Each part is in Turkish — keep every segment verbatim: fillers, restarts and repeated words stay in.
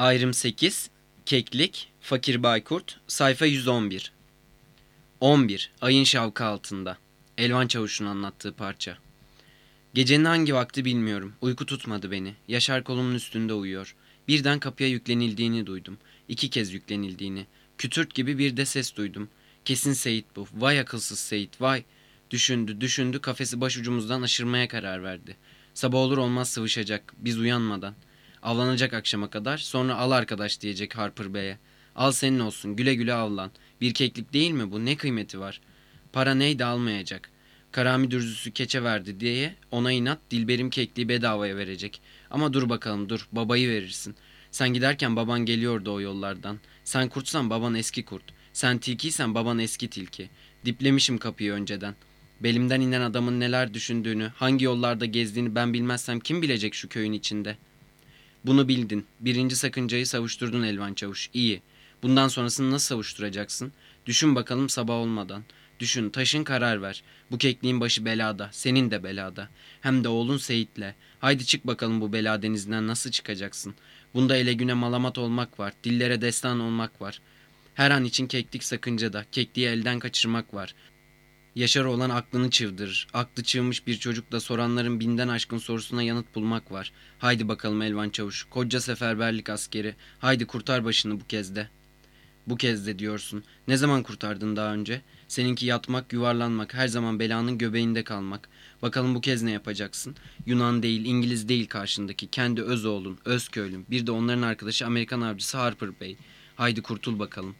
Ayrım sekiz, Keklik, Fakir Baykurt, sayfa yüz on bir. on bir. Ayın şavkı altında. Elvan Çavuş'un anlattığı parça. Gecenin hangi vakti bilmiyorum. Uyku tutmadı beni. Yaşar kolumun üstünde uyuyor. Birden kapıya yüklenildiğini duydum. İki kez yüklenildiğini. Kütürt gibi bir de ses duydum. Kesin Seyit bu. Vay akılsız Seyit, vay. Düşündü, düşündü, kafesi başucumuzdan aşırmaya karar verdi. Sabah olur olmaz sıvışacak, biz uyanmadan. Avlanacak akşama kadar, sonra al arkadaş diyecek Harper Bey'e. Al senin olsun, güle güle avlan. Bir keklik değil mi bu, ne kıymeti var? Para neydi almayacak. Karami dürzüsü keçe verdi diye ona inat Dilberim kekliği bedavaya verecek. Ama dur bakalım dur, babayı verirsin. Sen giderken baban geliyordu o yollardan. Sen kurtsan baban eski kurt. Sen tilkiysen baban eski tilki. Diplemişim kapıyı önceden. Belimden inen adamın neler düşündüğünü, hangi yollarda gezdiğini ben bilmezsem kim bilecek şu köyün içinde? Bunu bildin. Birinci sakıncayı savuşturdun Elvan Çavuş. İyi. Bundan sonrasını nasıl savuşturacaksın? Düşün bakalım sabah olmadan. Düşün, taşın, karar ver. Bu kekliğin başı belada, senin de belada. Hem de oğlun Seyit'le. Haydi çık bakalım bu bela denizinden nasıl çıkacaksın? Bunda ele güne malamat olmak var, dillere destan olmak var. Her an için keklik sakıncada, kekliği elden kaçırmak var. Yaşar olan aklını çıldırır. Aklı çığmış bir çocukla soranların binden aşkın sorusuna yanıt bulmak var. Haydi bakalım Elvan Çavuş, koca seferberlik askeri. Haydi kurtar başını bu kez de. Bu kez de diyorsun. Ne zaman kurtardın daha önce? Seninki yatmak, yuvarlanmak, her zaman belanın göbeğinde kalmak. Bakalım bu kez ne yapacaksın? Yunan değil, İngiliz değil karşındaki. Kendi öz oğlun, öz köylün. Bir de onların arkadaşı Amerikan avcısı Harper Bey. Haydi kurtul bakalım.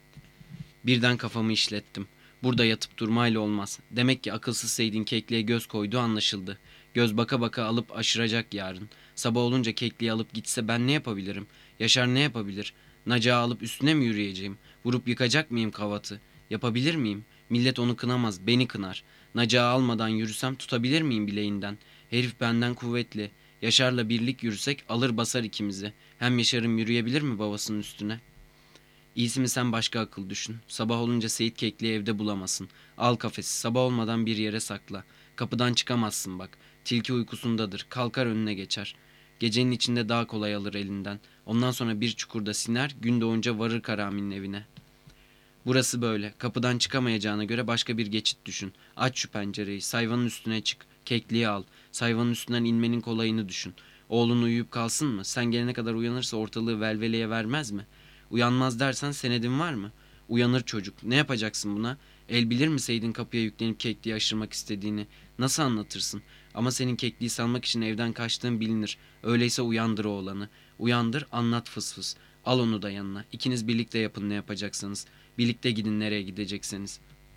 Birden kafamı işlettim. Burada yatıp durmayla olmaz. Demek ki akılsız Seyit'in kekliğe göz koyduğu anlaşıldı. Göz baka baka alıp aşıracak yarın. Sabah olunca kekliği alıp gitse ben ne yapabilirim? Yaşar ne yapabilir? Nacağı alıp üstüne mi yürüyeceğim? Vurup yıkacak mıyım kavatı? Yapabilir miyim? Millet onu kınamaz, beni kınar. Nacağı almadan yürüsem tutabilir miyim bileğinden? Herif benden kuvvetli. Yaşar'la birlik yürüsek alır basar ikimizi. Hem Yaşar'ım yürüyebilir mi babasının üstüne? İyisi mi sen başka akıl düşün. Sabah olunca Seyit kekliği evde bulamasın. Al kafesi, sabah olmadan bir yere sakla. Kapıdan çıkamazsın bak. Tilki uykusundadır, kalkar önüne geçer. Gecenin içinde daha kolay alır elinden. Ondan sonra bir çukurda siner, gün doğunca varır Karami'nin evine. Burası böyle. Kapıdan çıkamayacağına göre başka bir geçit düşün. Aç şu pencereyi, sayvanın üstüne çık. Kekliği al. Sayvanın üstünden inmenin kolayını düşün. Oğlun uyuyup kalsın mı? Sen gelene kadar uyanırsa ortalığı velveleye vermez mi? Uyanmaz dersen senedin var mı? Uyanır çocuk. Ne yapacaksın buna? El bilir mi Seyit'in kapıya yüklenip kekliği aşırmak istediğini? Nasıl anlatırsın? Ama senin kekliği salmak için evden kaçtığın bilinir. Öyleyse uyandır oğlanı. Uyandır, anlat fıs fıs. Al onu da yanına. İkiniz birlikte yapın ne yapacaksınız. Birlikte gidin nereye gideceksiniz.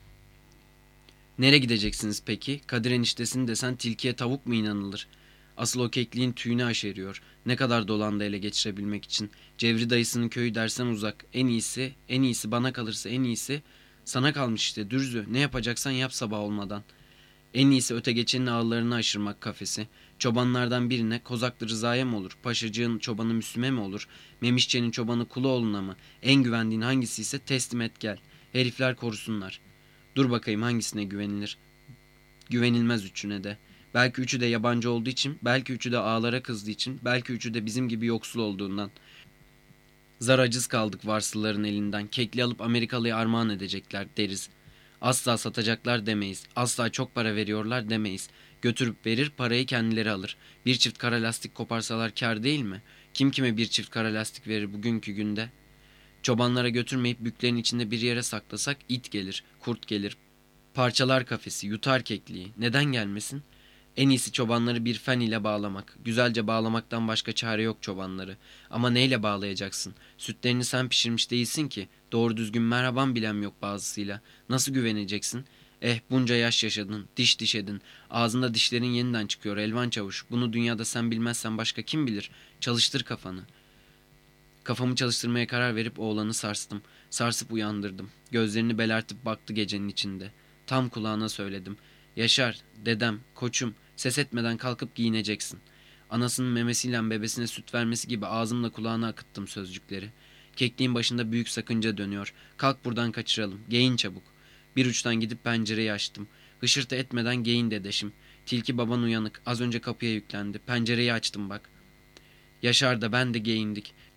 Nereye gideceksiniz peki? Kadir eniştesini desen tilkiye tavuk mu inanılır? Asıl o kekliğin tüyünü aşeriyor. Ne kadar dolandı ele geçirebilmek için. Cevri dayısının köyü dersen uzak. En iyisi, en iyisi bana kalırsa en iyisi. Sana kalmış işte Dürzü. Ne yapacaksan yap sabah olmadan. En iyisi öte geçenin ağlarını aşırmak kafesi. Çobanlardan birine Kozaklı Rıza'ya mı olur? Paşacığın çobanı Müslüme mi olur? Memişçe'nin çobanı Kuluoğlu'na mı? En güvendiğin hangisi ise teslim et gel. Herifler korusunlar. Dur bakayım hangisine güvenilir? Güvenilmez üçüne de. Belki üçü de yabancı olduğu için, belki üçü de ağalara kızdığı için, belki üçü de bizim gibi yoksul olduğundan. Zar aciz kaldık varsılların elinden. Kekli alıp Amerikalı'ya armağan edecekler deriz. Asla satacaklar demeyiz. Asla çok para veriyorlar demeyiz. Götürüp verir, parayı kendileri alır. Bir çift kara lastik koparsalar kâr değil mi? Kim kime bir çift kara lastik verir bugünkü günde? Çobanlara götürmeyip büklerin içinde bir yere saklasak it gelir, kurt gelir. Parçalar kafesi, yutar kekliği. Neden gelmesin? En iyisi çobanları bir fen ile bağlamak. Güzelce bağlamaktan başka çare yok çobanları. Ama neyle bağlayacaksın? Sütlerini sen pişirmiş değilsin ki. Doğru düzgün merhaban bilem yok bazısıyla. Nasıl güveneceksin? Eh bunca yaş yaşadın, diş diş edin. Ağzında dişlerin yeniden çıkıyor Elvan Çavuş. Bunu dünyada sen bilmezsen başka kim bilir? Çalıştır kafanı. Kafamı çalıştırmaya karar verip oğlanı sarstım. Sarsıp uyandırdım. Gözlerini belertip baktı gecenin içinde. Tam kulağına söyledim. Yaşar, dedem, koçum, ses etmeden kalkıp giyineceksin. Anasının memesiyle bebesine süt vermesi gibi ağzımla kulağına akıttım sözcükleri. Kekliğin başında büyük sakınca dönüyor. Kalk buradan kaçıralım. Giyin çabuk. Bir uçtan gidip pencereyi açtım. Hışırtı etmeden giyin dedeşim. Tilki baban uyanık. Az önce kapıya yüklendi. Pencereyi açtım bak. Yaşar da ben de giyindik.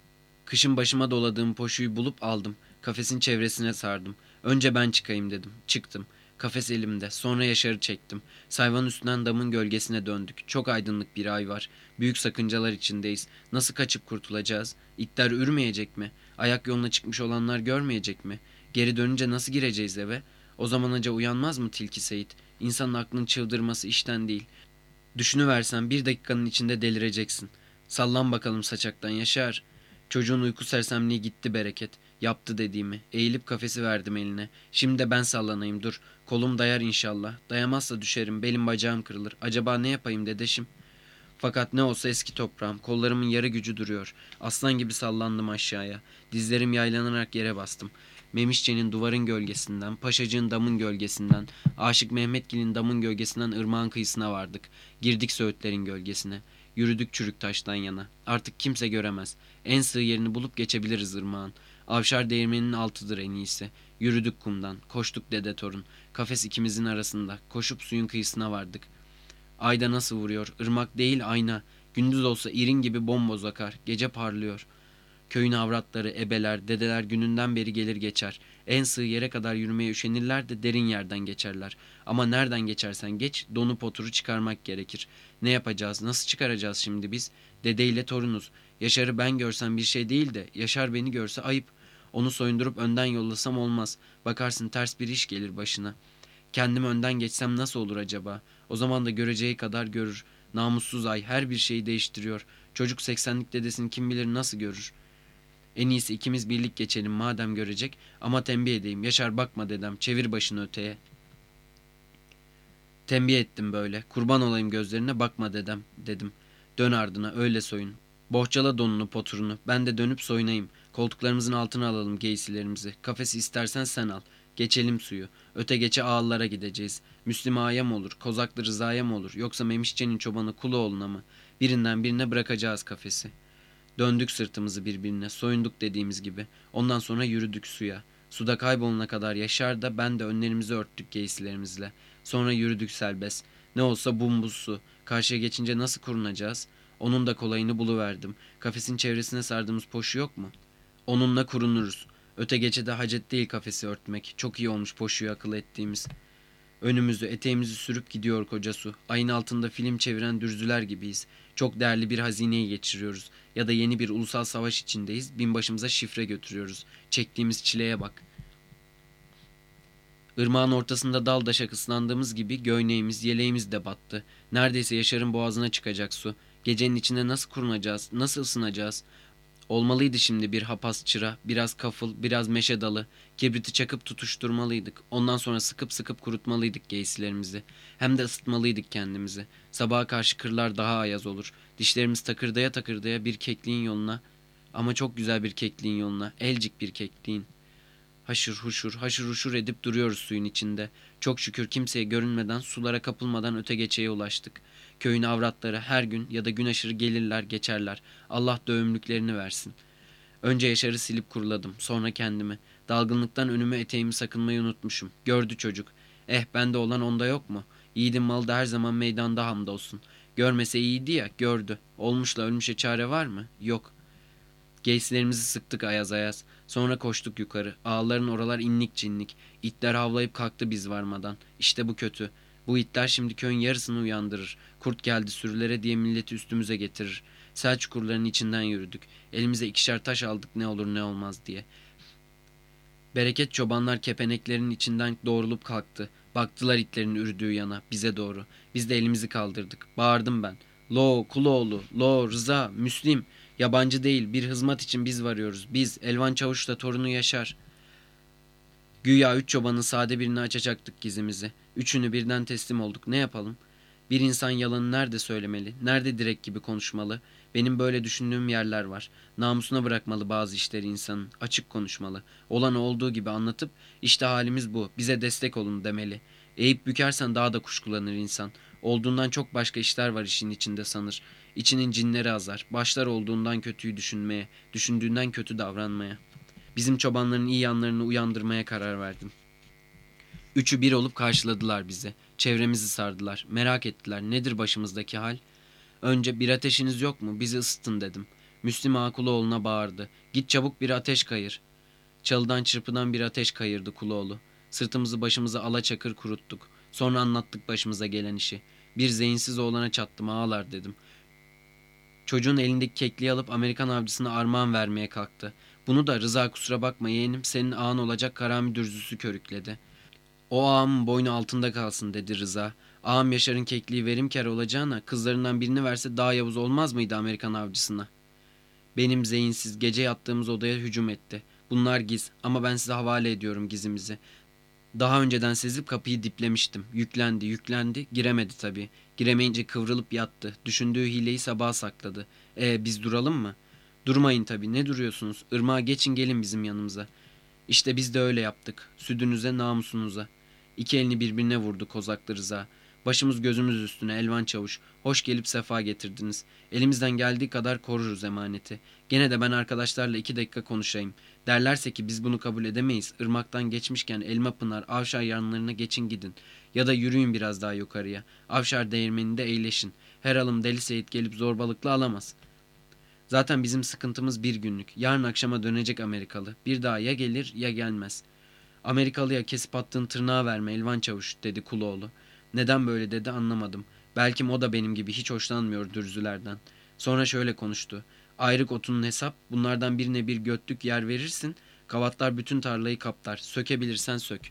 Kışın başıma doladığım poşuyu bulup aldım. Kafesin çevresine sardım. Önce ben çıkayım dedim. Çıktım. Kafes elimde. Sonra Yaşar'ı çektim. Sayvanın üstünden damın gölgesine döndük. Çok aydınlık bir ay var. Büyük sakıncalar içindeyiz. Nasıl kaçıp kurtulacağız? İtler ürmeyecek mi? Ayak yoluna çıkmış olanlar görmeyecek mi? Geri dönünce nasıl gireceğiz eve? O zaman acaba uyanmaz mı Tilki Seyit? İnsanın aklının çıldırması işten değil. Düşünüversen bir dakikanın içinde delireceksin. Sallan bakalım saçaktan Yaşar. Çocuğun uyku sersemliği gitti bereket. Yaptı dediğimi. Eğilip kafesi verdim eline. Şimdi de ben sallanayım dur. Kolum dayar inşallah. Dayamazsa düşerim. Belim bacağım kırılır. Acaba ne yapayım dedeşim? Fakat ne olsa eski toprağım. Kollarımın yarı gücü duruyor. Aslan gibi sallandım aşağıya. Dizlerim yaylanarak yere bastım. Memişçe'nin duvarın gölgesinden, Paşacığın damın gölgesinden, Aşık Mehmetgil'in damın gölgesinden ırmağın kıyısına vardık. Girdik Söğütlerin gölgesine. Yürüdük çürük taştan yana. Artık kimse göremez. En sığ yerini bulup geçebiliriz ırmağın. Avşar değirmeninin altıdır en iyisi. Yürüdük kumdan. Koştuk dede torun. Kafes ikimizin arasında. Koşup suyun kıyısına vardık. Ayda nasıl vuruyor? Irmak değil ayna. Gündüz olsa irin gibi bomboz akar. Gece parlıyor. Köyün avratları, ebeler, dedeler gününden beri gelir geçer. En sığ yere kadar yürümeye üşenirler de derin yerden geçerler. Ama nereden geçersen geç, donup oturu çıkarmak gerekir. Ne yapacağız, nasıl çıkaracağız şimdi biz? Dedeyle torunuz. Yaşar'ı ben görsem bir şey değil de, Yaşar beni görse ayıp. Onu soyundurup önden yollasam olmaz. Bakarsın ters bir iş gelir başına. Kendim önden geçsem nasıl olur acaba? O zaman da göreceği kadar görür. Namussuz ay her bir şeyi değiştiriyor. Çocuk seksenlik dedesini kim bilir nasıl görür. En iyisi ikimiz birlik geçelim madem görecek. Ama tembih edeyim. Yaşar bakma dedem. Çevir başını öteye. Tembih ettim böyle. Kurban olayım gözlerine bakma dedem dedim. Dön ardına öyle soyun. Bohçala donunu poturunu. Ben de dönüp soyunayım. Koltuklarımızın altına alalım giysilerimizi. Kafesi istersen sen al. Geçelim suyu. Öte geçe ağıllara gideceğiz. Müslüm Ağa'ya mı olur? Kozaklı Rıza'ya mı olur? Yoksa Memişçe'nin çobanı Kuloğlu'na mı? Birinden birine bırakacağız kafesi. Döndük sırtımızı birbirine, soyunduk dediğimiz gibi. Ondan sonra yürüdük suya. Suda kaybolana kadar Yaşar da ben de önlerimizi örttük giysilerimizle. Sonra yürüdük serbest. Ne olsa bumbuz su. Karşıya geçince nasıl korunacağız? Onun da kolayını buluverdim. Kafesin çevresine sardığımız poşu yok mu? Onunla korunuruz. Öte geçede hacet değil kafesi örtmek. Çok iyi olmuş poşuyu akıl ettiğimiz. Önümüzü, eteğimizi sürüp gidiyor koca su. Ayın altında film çeviren dürzüler gibiyiz. Çok değerli bir hazineyi geçiriyoruz. Ya da yeni bir ulusal savaş içindeyiz. Binbaşımıza şifre götürüyoruz. Çektiğimiz çileye bak. Irmağın ortasında dal daşak ıslandığımız gibi göğneğimiz, yeleğimiz de battı. Neredeyse Yaşar'ın boğazına çıkacak su. Gecenin içinde nasıl kurunacağız, nasıl ısınacağız? Olmalıydı şimdi bir hapaz çıra, biraz kafıl, biraz meşe dalı. Kibriti çakıp tutuşturmalıydık. Ondan sonra sıkıp sıkıp kurutmalıydık giysilerimizi. Hem de ısıtmalıydık kendimizi. Sabaha karşı kırlar daha ayaz olur. Dişlerimiz takırdaya takırdaya bir kekliğin yoluna. Ama çok güzel bir kekliğin yoluna. Elcik bir kekliğin. Haşır huşur, haşır huşur edip duruyoruz suyun içinde. Çok şükür kimseye görünmeden, sulara kapılmadan öte geçeye ulaştık. Köyün avratları her gün ya da gün aşırı gelirler geçerler. Allah dövümlüklerini versin. Önce Yaşar'ı silip kuruladım. Sonra kendimi. Dalgınlıktan önüme eteğimi sakınmayı unutmuşum. Gördü çocuk. Eh bende olan onda yok mu? Yiğidin malı da her zaman meydanda hamdolsun. Görmese iyiydi ya gördü. Olmuşla ölmüşe çare var mı? Yok. Giysilerimizi sıktık ayaz ayaz. Sonra koştuk yukarı. Ağların oralar inlik cinlik. İtler havlayıp kalktı biz varmadan. İşte bu kötü. Bu itler şimdi köyün yarısını uyandırır. Kurt geldi sürülere diye milleti üstümüze getirir. Sel çukurlarının içinden yürüdük. Elimize ikişer taş aldık ne olur ne olmaz diye. Bereket çobanlar kepeneklerin içinden doğrulup kalktı. Baktılar itlerin ürdüğü yana, bize doğru. Biz de elimizi kaldırdık. Bağırdım ben. Lo, Kuloğlu, Lo, Rıza, Müslim. Yabancı değil, bir hizmet için biz varıyoruz. Biz, Elvan Çavuş'la torunu Yaşar. Güya üç çobanın sade birini açacaktık gizimizi. Üçünü birden teslim olduk. Ne yapalım? Bir insan yalanı nerede söylemeli? Nerede direk gibi konuşmalı? Benim böyle düşündüğüm yerler var. Namusuna bırakmalı bazı işleri insanın. Açık konuşmalı. Olanı olduğu gibi anlatıp işte halimiz bu. Bize destek olun demeli. Eğip bükersen daha da kuşkulanır insan. Olduğundan çok başka işler var işin içinde sanır. İçinin cinleri azar. Başlar olduğundan kötüyü düşünmeye, düşündüğünden kötü davranmaya. Bizim çobanların iyi yanlarını uyandırmaya karar verdim. Üçü bir olup karşıladılar bizi. Çevremizi sardılar. Merak ettiler. Nedir başımızdaki hal? Önce bir ateşiniz yok mu? Bizi ısıtın dedim. Müslim Ağa Kuloğlu'na bağırdı. Git çabuk bir ateş kayır. Çalıdan çırpıdan bir ateş kayırdı Kuloğlu. Sırtımızı başımızı alaçakır kuruttuk. Sonra anlattık başımıza gelen işi. Bir zeyinsiz oğlana çattım ağalar dedim. Çocuğun elindeki kekliği alıp Amerikan avcısına armağan vermeye kalktı. Bunu da Rıza kusura bakma yeğenim senin ağan olacak Karami dürzüsü körükledi. O ağamın boynu altında kalsın dedi Rıza. Ağam Yaşar'ın kekliği verimkar olacağına kızlarından birini verse daha Yavuz olmaz mıydı Amerikan avcısına? Benim zeyinsiz gece yattığımız odaya hücum etti. Bunlar giz ama ben size havale ediyorum gizimizi. Daha önceden sezip kapıyı diplemiştim. Yüklendi, yüklendi. Giremedi tabii. Giremeyince kıvrılıp yattı. Düşündüğü hileyi sabaha sakladı. E biz duralım mı? Durmayın tabii. Ne duruyorsunuz? Irmağa geçin gelin bizim yanımıza. İşte biz de öyle yaptık. Südünüze, namusunuza. İki elini birbirine vurdu kozaklı Rıza. Başımız gözümüz üstüne Elvan Çavuş. Hoş gelip sefa getirdiniz. Elimizden geldiği kadar koruruz emaneti. Gene de ben arkadaşlarla iki dakika konuşayım. Derlerse ki biz bunu kabul edemeyiz. Irmaktan geçmişken Elmapınar, Avşar yanlarına geçin gidin. Ya da yürüyün biraz daha yukarıya. Avşar değirmeninde eğleşin. Her alım Deli Seyit gelip zorbalıkla alamaz. Zaten bizim sıkıntımız bir günlük. Yarın akşama dönecek Amerikalı. Bir daha ya gelir ya gelmez. Amerikalıya kesip attığın tırnağı verme Elvan Çavuş dedi Kuloğlu. Neden böyle dedi anlamadım. Belki o da benim gibi hiç hoşlanmıyor dürzülerden. Sonra şöyle konuştu. Ayrık otunun hesap, bunlardan birine bir götlük yer verirsin, kavatlar bütün tarlayı kaplar, sökebilirsen sök.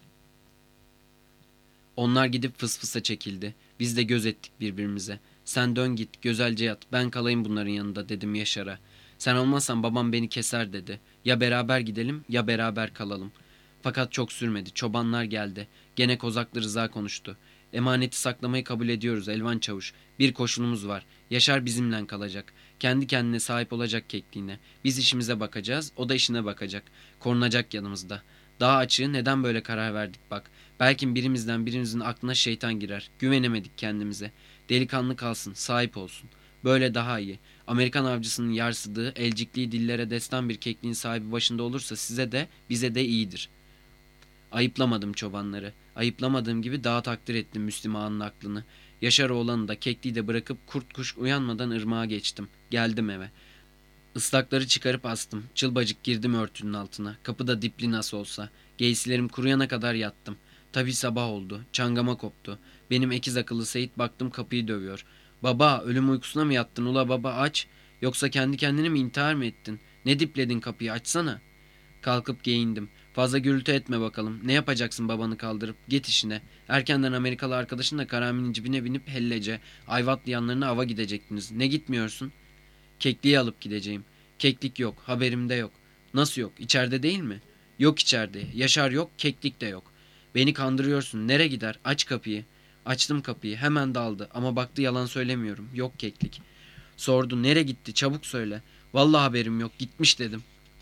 Onlar gidip fısfısa çekildi. Biz de göz ettik birbirimize. Sen dön git, güzelce yat, ben kalayım bunların yanında dedim Yaşar'a. Sen olmazsan babam beni keser dedi. Ya beraber gidelim ya beraber kalalım. Fakat çok sürmedi, çobanlar geldi. Gene kozaklı Rıza konuştu. Emaneti saklamayı kabul ediyoruz Elvan Çavuş. Bir koşulumuz var. Yaşar bizimle kalacak. Kendi kendine sahip olacak kekliğine. Biz işimize bakacağız, o da işine bakacak. Korunacak yanımızda. Daha açığı neden böyle karar verdik bak. Belki birimizden birimizin aklına şeytan girer. Güvenemedik kendimize. Delikanlı kalsın, sahip olsun. Böyle daha iyi. Amerikan avcısının yarsıdığı, elcikliği dillere destan bir kekliğin sahibi başında olursa size de bize de iyidir. Ayıplamadım çobanları. Ayıplamadığım gibi daha takdir ettim Müslüm Ağa'nın aklını. Yaşar oğlanı da kekliği de bırakıp kurt kuş uyanmadan ırmağa geçtim. Geldim eve. Islakları çıkarıp astım. Çılbacık girdim örtünün altına. Kapıda dipli nasıl olsa. Giysilerim kuruyana kadar yattım. Tabii sabah oldu. Çangama koptu. Benim ekiz akıllı Seyit baktım kapıyı dövüyor. Baba ölüm uykusuna mı yattın ula baba aç. Yoksa kendi kendine mi intihar mı ettin? Ne dipledin kapıyı açsana. Kalkıp giyindim. Fazla gürültü etme bakalım. Ne yapacaksın babanı kaldırıp? Git işine. Erkenden Amerikalı arkadaşınla Karami'nin cibine binip hellece Ayvatlı yanlarına ava gidecektiniz. Ne gitmiyorsun? Kekliği alıp gideceğim. Keklik yok. Haberimde yok. Nasıl yok? İçeride değil mi? Yok içeride. Yaşar yok. Keklik de yok. Beni kandırıyorsun. Nere gider? Aç kapıyı. Açtım kapıyı. Hemen daldı. Ama baktı yalan söylemiyorum. Yok keklik. Sordu. Nere gitti? Çabuk söyle. Vallahi haberim yok. Gitmiş dedim.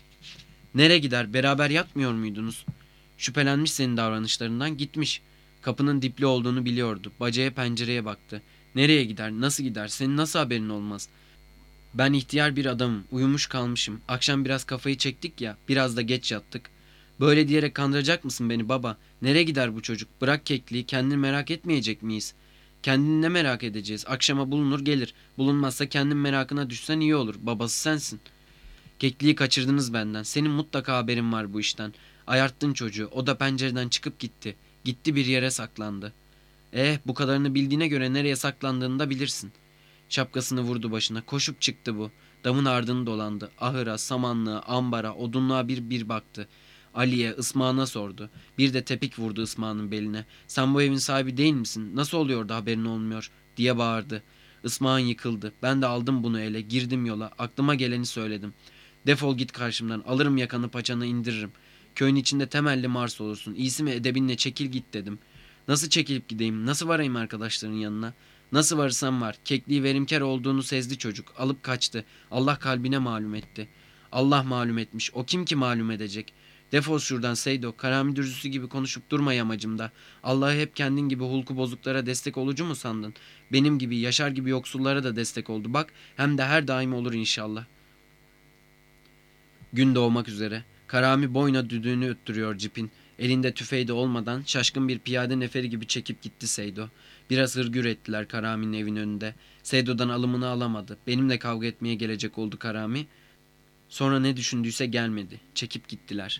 Nere gider? Beraber yatmıyor muydunuz? Şüphelenmiş senin davranışlarından gitmiş. Kapının dipli olduğunu biliyordu. Bacaya pencereye baktı. Nereye gider? Nasıl gider? Senin nasıl haberin olmaz? Ben ihtiyar bir adamım. Uyumuş kalmışım. Akşam biraz kafayı çektik ya. Biraz da geç yattık. Böyle diyerek kandıracak mısın beni baba? Nereye gider bu çocuk? Bırak kekliği. Kendini merak etmeyecek miyiz? Kendini ne merak edeceğiz? Akşama bulunur gelir. Bulunmazsa kendin merakına düşsen iyi olur. Babası sensin. Kekliği kaçırdınız benden. Senin mutlaka haberin var bu işten. Ayarttın çocuğu. O da pencereden çıkıp gitti. Gitti bir yere saklandı. Eh bu kadarını bildiğine göre nereye saklandığını da bilirsin. Şapkasını vurdu başına. Koşup çıktı bu. Damın ardını dolandı. Ahıra, samanlığa, ambara, odunluğa bir bir baktı. Ali'ye, Ismağan'a sordu. Bir de tepik vurdu Ismağan'ın beline. Sen bu evin sahibi değil misin? Nasıl oluyor da haberin olmuyor? Diye bağırdı. Ismağan yıkıldı. Ben de aldım bunu ele. Girdim yola. Aklıma geleni söyledim. Defol git karşımdan. Alırım yakanı paçanı indiririm. Köyün içinde temelli Mars olursun. İyisi mi edebinle çekil git dedim. Nasıl çekilip gideyim? Nasıl varayım arkadaşların yanına? Nasıl varırsam var. Kekliği verimkar olduğunu sezdi çocuk. Alıp kaçtı. Allah kalbine malum etti. Allah malum etmiş. O kim ki malum edecek? Defol şuradan Seydo. Karami dürzüsü gibi konuşup durma yamacımda. Allah'ı hep kendin gibi hulku bozuklara destek olucu mu sandın? Benim gibi, Yaşar gibi yoksullara da destek oldu. Bak hem de her daim olur inşallah. Gün doğmak üzere. Karami boyna düdüğünü öttürüyor cipin. Elinde tüfeği de olmadan şaşkın bir piyade neferi gibi çekip gitti Seydo. Biraz hırgür ettiler Karami'nin evin önünde. Seydo'dan alımını alamadı. Benimle kavga etmeye gelecek oldu Karami. Sonra ne düşündüyse gelmedi. Çekip gittiler.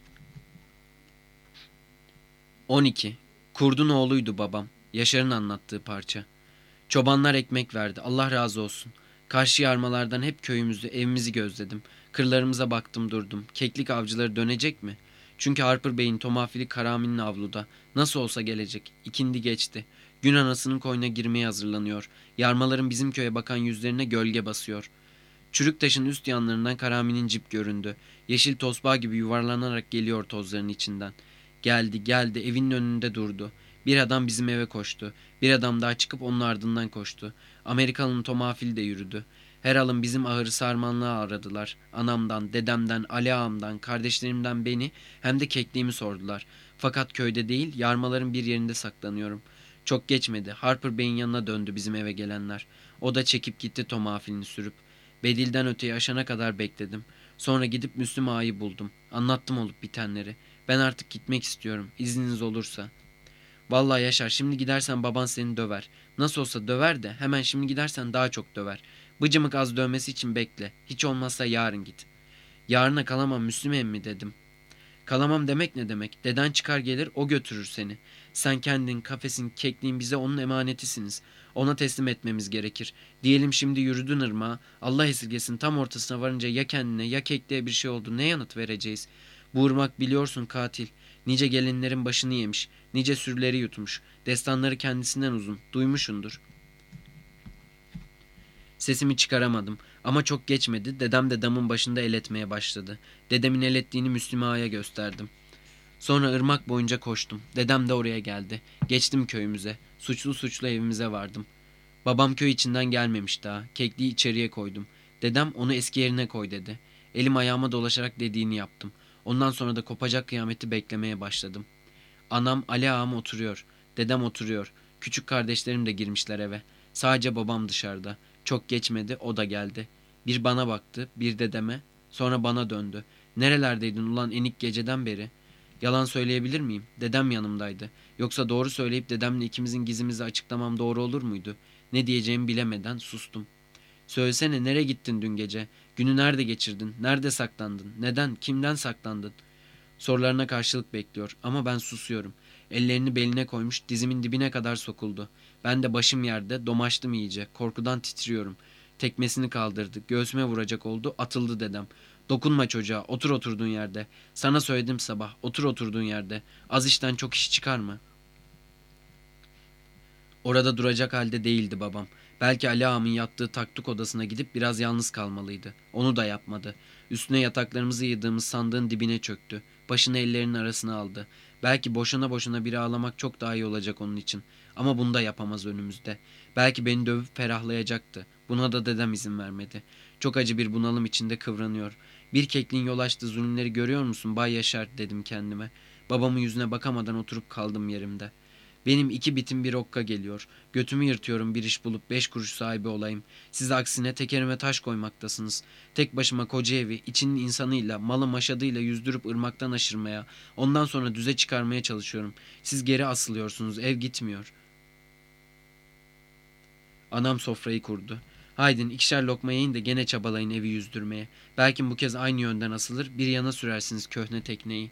on iki. Kurdun oğluydu babam. Yaşar'ın anlattığı parça. Çobanlar ekmek verdi. Allah razı olsun. Karşı yarmalardan hep köyümüzü, evimizi gözledim. Kırlarımıza baktım durdum. Keklik avcıları dönecek mi? Çünkü Harper Bey'in tomafili Karami'nin avluda. Nasıl olsa gelecek. İkindi geçti. Gün anasının koyuna girmeye hazırlanıyor. Yarmaların bizim köye bakan yüzlerine gölge basıyor. Çürük taşın üst yanlarından Karami'nin cip göründü. Yeşil tosbağa gibi yuvarlanarak geliyor tozların içinden. Geldi geldi evinin önünde durdu. Bir adam bizim eve koştu. Bir adam daha çıkıp onun ardından koştu. Amerikalı'nın tomafili de yürüdü. Her alın bizim ahırı sarmanlığa aradılar. Anamdan, dedemden, Ali ağamdan, kardeşlerimden beni hem de kekliğimi sordular. Fakat köyde değil, yarmaların bir yerinde saklanıyorum. Çok geçmedi. Harper Bey'in yanına döndü bizim eve gelenler. O da çekip gitti tomafilini sürüp. Bedil'den öteye aşana kadar bekledim. Sonra gidip Müslüm Ağa'yı buldum. Anlattım olup bitenleri. Ben artık gitmek istiyorum. İzniniz olursa. Vallahi Yaşar, şimdi gidersen baban seni döver. Nasıl olsa döver de hemen şimdi gidersen daha çok döver. Bıcımık az dövmesi için bekle. Hiç olmazsa yarın git. Yarına kalamam Müslüm emmi dedim. Kalamam demek ne demek? Deden çıkar gelir o götürür seni. Sen kendin, kafesin, kekliğin bize onun emanetisiniz. Ona teslim etmemiz gerekir. Diyelim şimdi yürüdün ırmağa. Allah esirgesin tam ortasına varınca ya kendine ya kekliğe bir şey oldu. Ne yanıt vereceğiz? Bu ırmak biliyorsun katil. Nice gelinlerin başını yemiş. Nice sürüleri yutmuş. Destanları kendisinden uzun. Duymuşundur. Sesimi çıkaramadım. Ama çok geçmedi. Dedem de damın başında el etmeye başladı. Dedemin el ettiğini Müslüm Ağa'ya gösterdim. Sonra ırmak boyunca koştum. Dedem de oraya geldi. Geçtim köyümüze. Suçlu suçlu evimize vardım. Babam köy içinden gelmemiş daha. Kekliği içeriye koydum. Dedem onu eski yerine koy dedi. Elim ayağıma dolaşarak dediğini yaptım. Ondan sonra da kopacak kıyameti beklemeye başladım. Anam, Ali ağam oturuyor. Dedem oturuyor. Küçük kardeşlerim de girmişler eve. Sadece babam dışarıda. Çok geçmedi, o da geldi. Bir bana baktı, bir dedeme. Sonra bana döndü. Nerelerdeydin ulan enik geceden beri? Yalan söyleyebilir miyim? Dedem yanımdaydı. Yoksa doğru söyleyip dedemle ikimizin gizimizi açıklamam doğru olur muydu? Ne diyeceğimi bilemeden sustum. Söylesene, nereye gittin dün gece? Günü nerede geçirdin? Nerede saklandın? Neden? Kimden saklandın? Sorularına karşılık bekliyor ama ben susuyorum. Ellerini beline koymuş, dizimin dibine kadar sokuldu. Ben de başım yerde, domaçtım iyice. Korkudan titriyorum. Tekmesini kaldırdı. Göğsüme vuracak oldu. Atıldı dedem. Dokunma çocuğa. Otur oturduğun yerde. Sana söyledim sabah. Otur oturduğun yerde. Az işten çok iş çıkarma. Orada duracak halde değildi babam. Belki Ali ağamın yattığı taktuk odasına gidip biraz yalnız kalmalıydı. Onu da yapmadı. Üstüne yataklarımızı yığdığımız sandığın dibine çöktü. Başını ellerinin arasına aldı. Belki boşuna boşuna biri ağlamak çok daha iyi olacak onun için. Ama bunu da yapamaz önümüzde. Belki beni dövüp ferahlayacaktı. Buna da dedem izin vermedi. Çok acı bir bunalım içinde kıvranıyor. Bir kekliğin yol açtığı zulümleri görüyor musun Bay Yaşar dedim kendime. Babamın yüzüne bakamadan oturup kaldım yerimde. Benim iki bitim bir okka geliyor. Götümü yırtıyorum bir iş bulup beş kuruş sahibi olayım. Siz aksine tekerime taş koymaktasınız. Tek başıma koca evi, içinin insanıyla, malı maşadıyla yüzdürüp ırmaktan aşırmaya, ondan sonra düze çıkarmaya çalışıyorum. Siz geri asılıyorsunuz, ev gitmiyor. Anam sofrayı kurdu. Haydin ikişer lokma yiyin de gene çabalayın evi yüzdürmeye. Belki bu kez aynı yönden asılır, bir yana sürersiniz köhne tekneyi.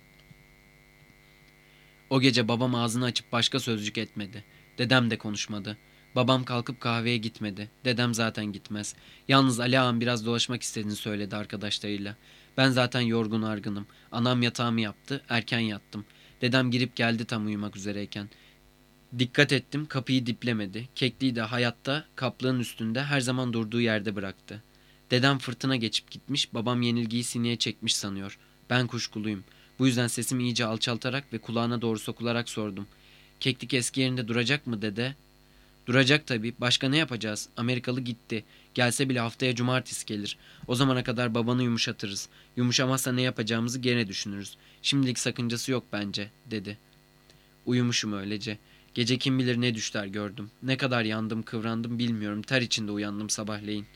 O gece babam ağzını açıp başka sözcük etmedi. Dedem de konuşmadı. Babam kalkıp kahveye gitmedi. Dedem zaten gitmez. Yalnız Ali ağam biraz dolaşmak istediğini söyledi arkadaşlarıyla. Ben zaten yorgun argınım. Anam yatağımı yaptı. Erken yattım. Dedem girip geldi tam uyumak üzereyken. Dikkat ettim, kapıyı diplemedi. Kekliği de hayatta kaplığın üstünde her zaman durduğu yerde bıraktı. Dedem fırtına geçip gitmiş, babam yenilgiyi sineye çekmiş sanıyor. Ben kuşkuluyum. Bu yüzden sesimi iyice alçaltarak ve kulağına doğru sokularak sordum. Keklik eski yerinde duracak mı dede? Duracak tabii. Başka ne yapacağız? Amerikalı gitti. Gelse bile haftaya cumartesi gelir. O zamana kadar babanı yumuşatırız. Yumuşamazsa ne yapacağımızı gene düşünürüz. Şimdilik sakıncası yok bence, dedi. Uyumuşum öylece. Gece kim bilir ne düşler gördüm. Ne kadar yandım kıvrandım bilmiyorum. Ter içinde uyandım sabahleyin.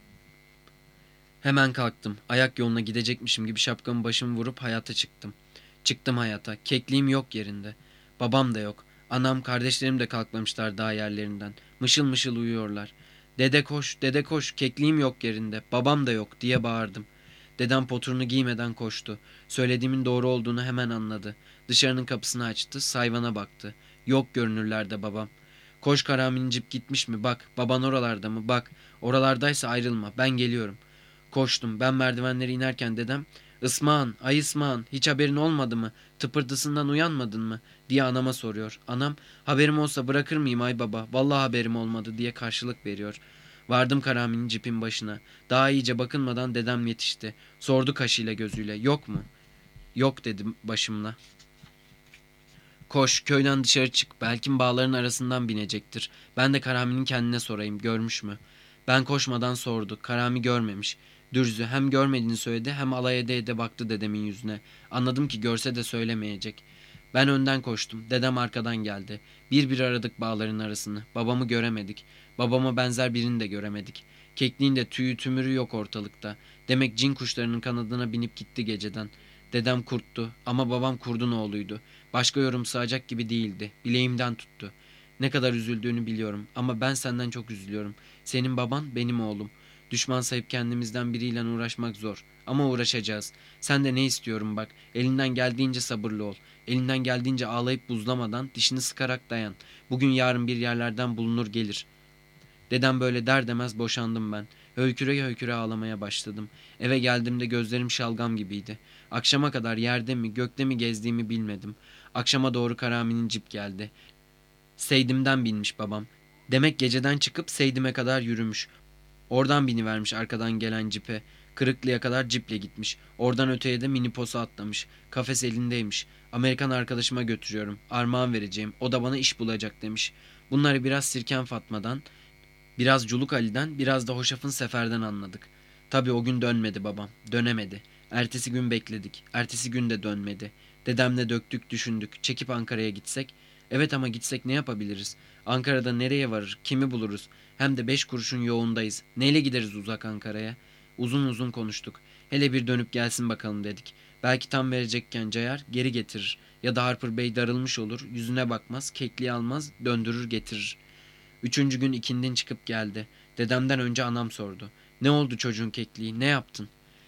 Hemen kalktım. Ayak yoluna gidecekmişim gibi şapkamı başımı vurup hayata çıktım. Çıktım hayata. Kekliğim yok yerinde. Babam da yok. Anam, kardeşlerim de kalkmamışlar daha yerlerinden. Mışıl mışıl uyuyorlar. Dede koş, dede koş, kekliğim yok yerinde. Babam da yok diye bağırdım. Dedem poturunu giymeden koştu. Söylediğimin doğru olduğunu hemen anladı. Dışarının kapısını açtı, sayvana baktı. Yok görünürlerde babam. Koş Karami'nin cip gitmiş mi? Bak, baban oralarda mı? Bak, oralardaysa ayrılma, ben geliyorum. Koştum. Ben merdivenleri inerken dedem, "Ismağan, ay Ismağan, hiç haberin olmadı mı? Tıpırdısından uyanmadın mı?" diye anama soruyor. Anam, "Haberim olsa bırakır mıyım ay baba? Vallahi haberim olmadı," diye karşılık veriyor. Vardım Karami'nin cipin başına. Daha iyice bakınmadan dedem yetişti. Sordu kaşıyla gözüyle. "Yok mu?" "Yok," dedim başımla. "Koş, köyden dışarı çık. Belki bağların arasından binecektir. Ben de Karami'nin kendine sorayım. Görmüş mü?" Ben koşmadan sordu. Karami görmemiş. Dürzü hem görmediğini söyledi hem alay ede ede baktı dedemin yüzüne. Anladım ki görse de söylemeyecek. Ben önden koştum. Dedem arkadan geldi. Bir bir aradık bağların arasını. Babamı göremedik. Babama benzer birini de göremedik. Kekliğin de tüyü tümürü yok ortalıkta. Demek cin kuşlarının kanadına binip gitti geceden. Dedem kurttu ama babam kurdun oğluydu. Başka yorum sığacak gibi değildi. Bileğimden tuttu. Ne kadar üzüldüğünü biliyorum ama ben senden çok üzülüyorum. Senin baban benim oğlum. Düşman sayıp kendimizden biriyle uğraşmak zor. Ama uğraşacağız. Sen de ne istiyorum bak. Elinden geldiğince sabırlı ol. Elinden geldiğince ağlayıp buzlamadan dişini sıkarak dayan. Bugün yarın bir yerlerden bulunur gelir. Dedem böyle der demez boşandım ben. Höyküre höyküre ağlamaya başladım. Eve geldiğimde gözlerim şalgam gibiydi. Akşama kadar yerde mi gökte mi gezdiğimi bilmedim. Akşama doğru Karami'nin cip geldi. Seydim'den binmiş babam. Demek geceden çıkıp Seydim'e kadar yürümüş. Oradan binivermiş arkadan gelen cipe. Kırıklı'ya kadar ciple gitmiş. Oradan öteye de miniposa atlamış. Kafes elindeymiş. Amerikan arkadaşıma götürüyorum. Armağan vereceğim. O da bana iş bulacak demiş. Bunları biraz Sirken Fatma'dan, biraz Culuk Ali'den, biraz da Hoşaf'ın Sefer'den anladık. Tabii o gün dönmedi babam. Dönemedi. Ertesi gün bekledik. Ertesi gün de dönmedi. Dedemle döktük düşündük. Çekip Ankara'ya gitsek. Evet ama gitsek ne yapabiliriz? Ankara'da nereye varır? Kimi buluruz? Hem de beş kuruşun yoğundayız. Neyle gideriz uzak Ankara'ya? Uzun uzun konuştuk. Hele bir dönüp gelsin bakalım dedik. Belki tam verecekken cayar, geri getirir. Ya da Harper Bey darılmış olur, yüzüne bakmaz, kekliği almaz, döndürür getirir. Üçüncü gün ikindin çıkıp geldi. Dedemden önce anam sordu. "Ne oldu çocuğun kekliği, ne yaptın?"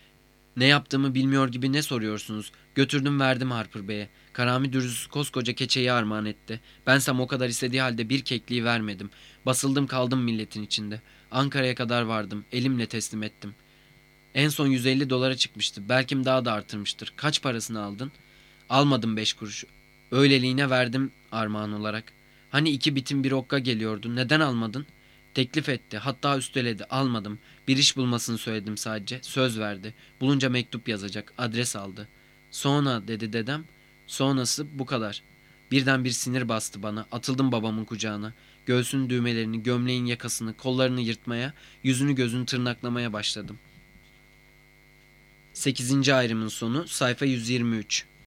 "Ne yaptığımı bilmiyor gibi ne soruyorsunuz? Götürdüm verdim Harper Bey'e. Karami Dürzüsü koskoca keçeyi armağan etti. Bensem o kadar istediği halde bir kekliği vermedim. Basıldım kaldım milletin içinde. Ankara'ya kadar vardım. Elimle teslim ettim. En son yüz elli dolara çıkmıştı. Belki daha da artırmıştır. Kaç parasını aldın?" "Almadım beş kuruş. Öyleliğine verdim armağan olarak." "Hani iki bitim bir okka geliyordu. Neden almadın?" "Teklif etti. Hatta üsteledi. Almadım. Bir iş bulmasını söyledim sadece. Söz verdi. Bulunca mektup yazacak. Adres aldı." "Sonra," dedi dedem. "Sonrası bu kadar." Birden bir sinir bastı bana. Atıldım babamın kucağına. Göğsünün düğmelerini, gömleğin yakasını, kollarını yırtmaya, yüzünü gözünü tırnaklamaya başladım. Sekizinci ayrımın sonu, sayfa yüz yirmi üç.